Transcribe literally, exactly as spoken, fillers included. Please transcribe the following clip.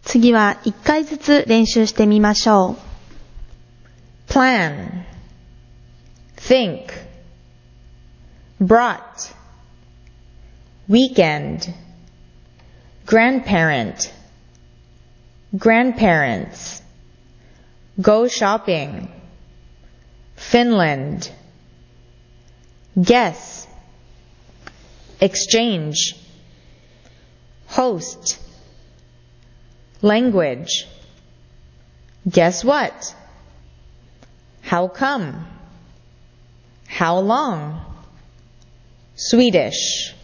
次は一回ずつ練習してみましょう。 plan, think, brought, weekend, grandparent, grandparents, go shopping, Finland, guess, exchange, host, language, guess what, how come, how long, Swedish.